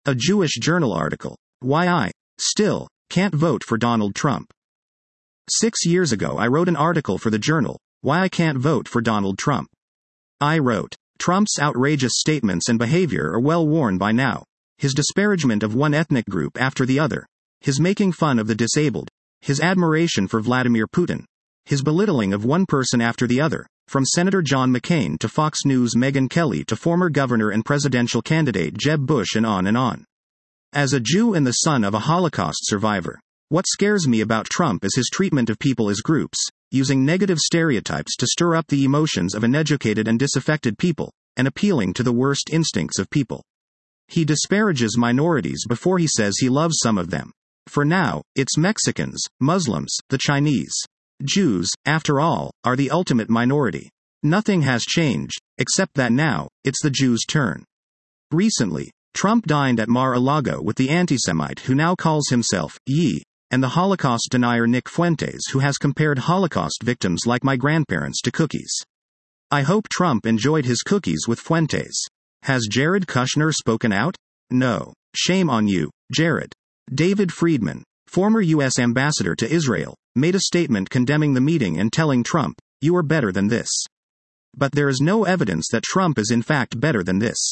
A Jewish Journal article. Why I, still, can't vote for Donald Trump. 6 years ago I wrote an article for the Journal, Why I Can't Vote for Donald Trump. I wrote, Trump's outrageous statements and behavior are well worn by now. His disparagement of one ethnic group after the other. His making fun of the disabled. His admiration for Vladimir Putin. His belittling of one person after the other, from Senator John McCain to Fox News' Megyn Kelly to former governor and presidential candidate Jeb Bush and on and on. As a Jew and the son of a Holocaust survivor, what scares me about Trump is his treatment of people as groups, using negative stereotypes to stir up the emotions of uneducated and disaffected people, and appealing to the worst instincts of people. He disparages minorities before he says he loves some of them. For now, it's Mexicans, Muslims, the Chinese. Jews, after all, are the ultimate minority. Nothing has changed, except that now, it's the Jews' turn. Recently, Trump dined at Mar-a-Lago with the anti-Semite who now calls himself Ye, and the Holocaust denier Nick Fuentes who has compared Holocaust victims like my grandparents to cookies. I hope Trump enjoyed his cookies with Fuentes. Has Jared Kushner spoken out? No. Shame on you, Jared. David Friedman, former U.S. ambassador to Israel, made a statement condemning the meeting and telling Trump, "You are better than this." But there is no evidence that Trump is in fact better than this.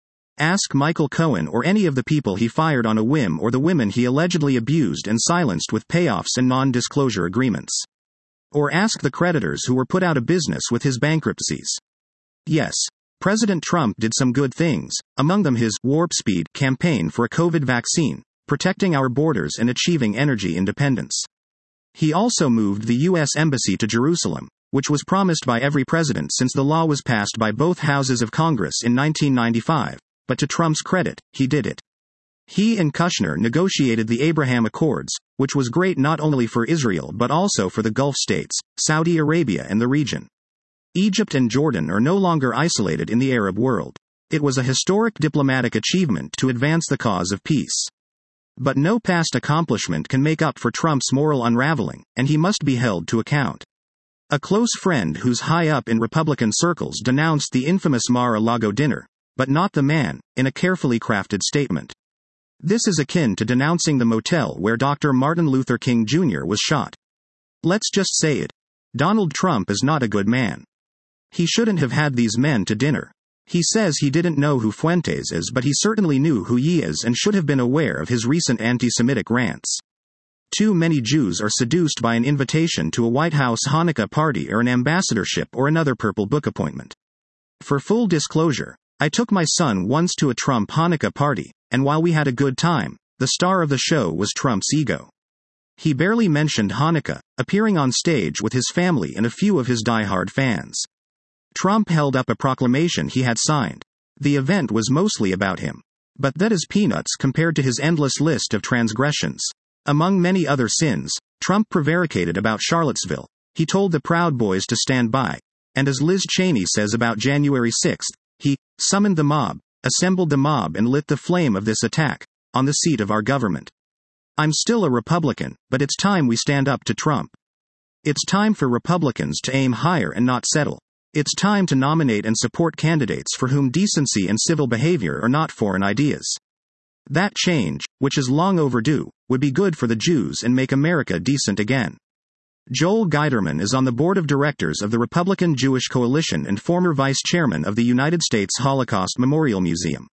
Ask Michael Cohen or any of the people he fired on a whim or the women he allegedly abused and silenced with payoffs and non-disclosure agreements. Or ask the creditors who were put out of business with his bankruptcies. Yes, President Trump did some good things, among them his warp speed campaign for a COVID vaccine, protecting our borders and achieving energy independence. He also moved the U.S. Embassy to Jerusalem, which was promised by every president since the law was passed by both houses of Congress in 1995, but to Trump's credit, he did it. He and Kushner negotiated the Abraham Accords, which was great not only for Israel but also for the Gulf states, Saudi Arabia and the region. Egypt and Jordan are no longer isolated in the Arab world. It was a historic diplomatic achievement to advance the cause of peace. But no past accomplishment can make up for Trump's moral unraveling, and he must be held to account. A close friend who's high up in Republican circles denounced the infamous Mar-a-Lago dinner, but not the man, in a carefully crafted statement. This is akin to denouncing the motel where Dr. Martin Luther King Jr. was shot. Let's just say it. Donald Trump is not a good man. He shouldn't have had these men to dinner. He says he didn't know who Fuentes is, but he certainly knew who Ye is and should have been aware of his recent anti-Semitic rants. Too many Jews are seduced by an invitation to a White House Hanukkah party or an ambassadorship or another Purple Book appointment. For full disclosure, I took my son once to a Trump Hanukkah party, and while we had a good time, the star of the show was Trump's ego. He barely mentioned Hanukkah, appearing on stage with his family and a few of his diehard fans. Trump held up a proclamation he had signed. The event was mostly about him. But that is peanuts compared to his endless list of transgressions. Among many other sins, Trump prevaricated about Charlottesville. He told the Proud Boys to stand by. And as Liz Cheney says about January 6th, he summoned the mob, assembled the mob and lit the flame of this attack on the seat of our government. I'm still a Republican, but it's time we stand up to Trump. It's time for Republicans to aim higher and not settle. It's time to nominate and support candidates for whom decency and civil behavior are not foreign ideas. That change, which is long overdue, would be good for the Jews and make America decent again. Joel Geiderman is on the board of directors of the Republican Jewish Coalition and former vice chairman of the United States Holocaust Memorial Museum.